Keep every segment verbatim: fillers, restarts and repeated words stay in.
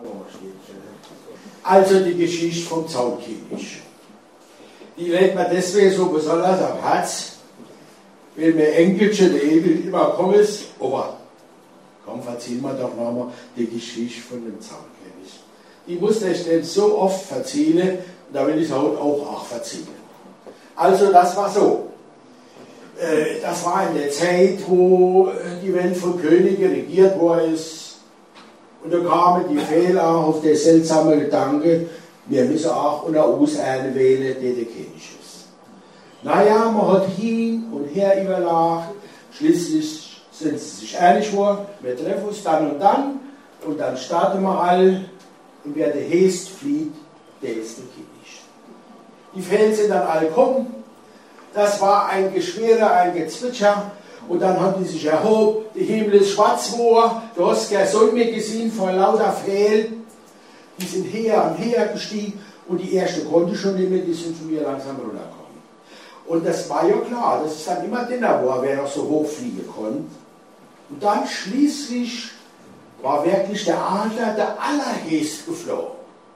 Also die Geschichte vom Zaunkönig. Die lädt man deswegen so besonders am Herz, weil mir Enkelchen, der Egel immer kommen ist, aber komm, erzähl mir doch nochmal die Geschichte von dem Zaunkönig. Die musste ich denn so oft erzählen, und da will ich heute auch, auch erzählen. Also das war so. Das war in der Zeit, wo die Welt von Königen regiert worden ist. Und da kamen die Fehler auf der seltsame Gedanke, wir müssen auch unter uns einen wählen, der der König ist. Naja, man hat hin und her überlegt, schließlich sind sie sich einig geworden, wir treffen uns dann und dann, und dann starten wir alle, und wer der Hest flieht, der ist der König. Die Fehler sind dann alle gekommen. Das war ein Geschwere, ein Gezwitscher, und dann haben die sich erhoben, der Himmel ist schwarz geworden, du hast keine Sonne mehr gesehen vor lauter Fehl. Die sind her und her gestiegen, und die erste konnte schon nicht mehr, die sind zu mir langsam runtergekommen. Und das war ja klar, das ist dann immer dünner war, wer noch so hoch fliegen konnte. Und dann schließlich war wirklich der Adler der allerhöchst geflogen.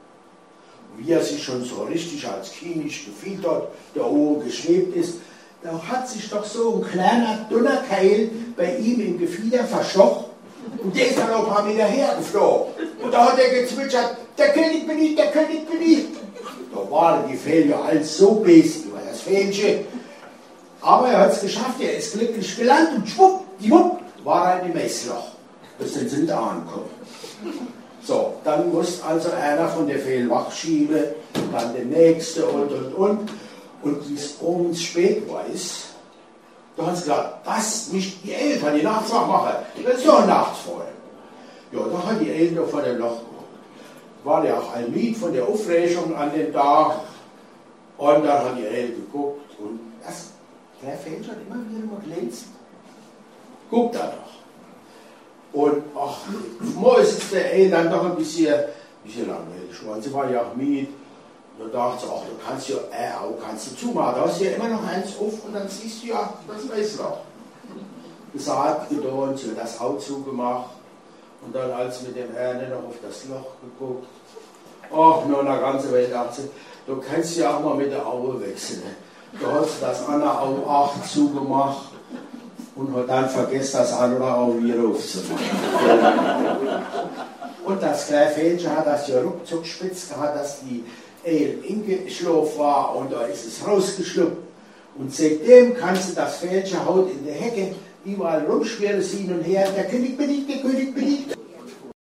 Wie er sich schon so richtig als König gefühlt hat, der oben geschwebt ist, da hat sich doch so ein kleiner, dünner Keil bei ihm im Gefieder verstochen, und der ist dann auch ein paar Meter hergeflogen. Und da hat er gezwitschert, der König bin ich, der König bin ich. Da waren die Fälle ja alles so best über das Fähnchen. Aber er hat es geschafft, er ist glücklich gelandet, und schwuppdiwupp war er in dem Messloch. Da sind sie nicht angekommen. So, dann muss also einer von der Fehlen wachschieben, dann der nächste und und und. Und wie es abends spät war, ist, da haben sie gesagt, das nicht die Eltern, die nachts wach machen, das ist doch nachts voll. Ja, da hat die Eltern vor dem Loch geguckt. War ja auch ein Lied von der Aufregung an dem Tag. Und dann hat die Eltern geguckt, und das, der Fähnchen hat immer wieder mal glänzt. Guckt da doch. Und ach, morgens ist der Ehe dann doch ein bisschen, bisschen langweilig geworden. Sie war ja auch mit. Da dachte sie, ach, du kannst ja äh, auch kannst du zumachen. Da hast du ja immer noch eins auf, und dann siehst du ja das Messloch. Gesagt, getan, sie hat das auch zugemacht. Und dann, als mit dem Erne noch auf das Loch geguckt, ach, nur in der ganzen Welt dachte sie, du kannst ja auch mal mit der Auge wechseln. Da hast du das andere Auge auch zugemacht. Und hat dann vergessen, das andere auch wieder aufzumachen. Und das kleine Fähnchen hat das ja ruckzuck spitz gehabt, dass die Ehe eingeschlafen war, und da ist es rausgeschluppt. Und seitdem kannst du das Fähnchen haut in der Hecke überall rumschwirren, hin und her. Der König bin ich, der König bin ich.